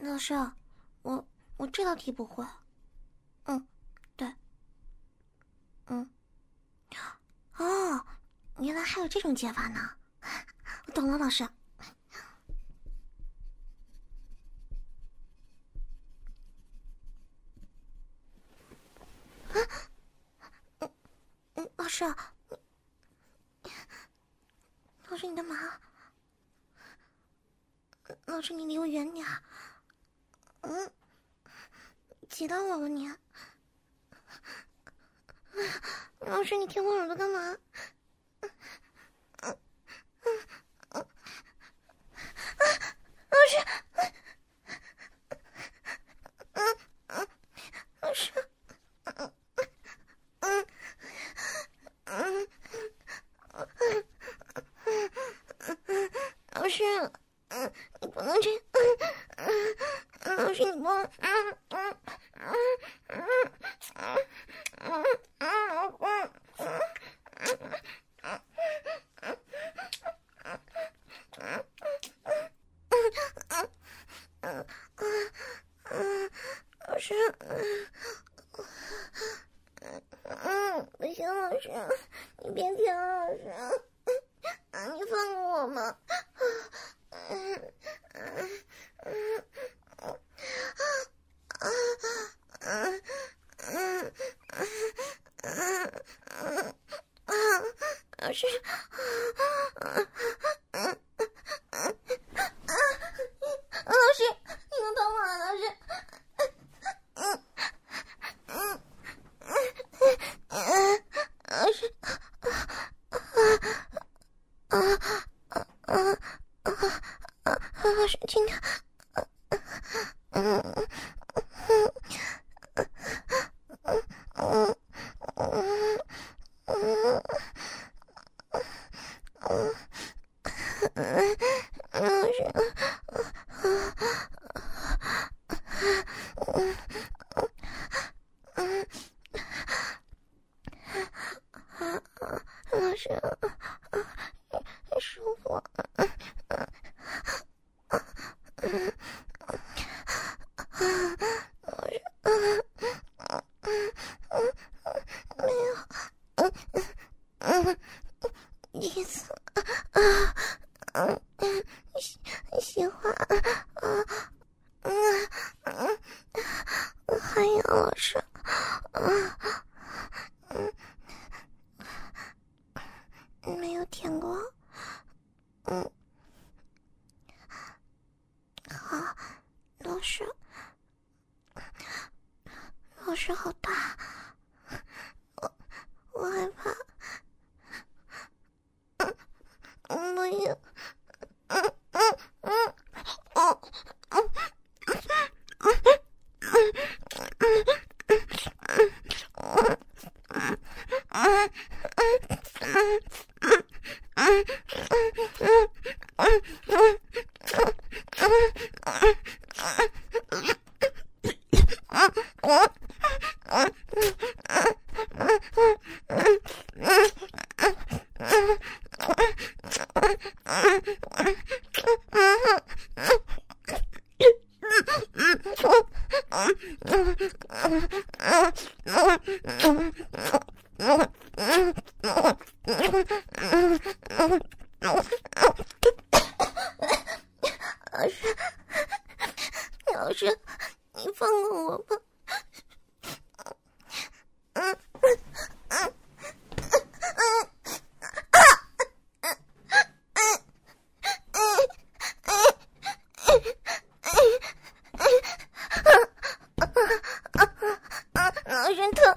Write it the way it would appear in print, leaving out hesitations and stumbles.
老师，我这道题不会。对。哦，原来还有这种解法呢。我懂了，老师。老师，老师你干嘛？老师你离我远点。挤到我了你。老师你舔我耳朵干嘛？老师，老师，老师，你不能这样，老师你不能，老师，不行，老师，你别舔了，老师，你放过我嘛。老师，老师，你能帮我了，老师。老师，老师，今天，老师，舒服。没有，意思，喜欢，还有老师，没有舔过，好，老师，老师好大，我害怕，不行，老师，你放过我吧。老师疼。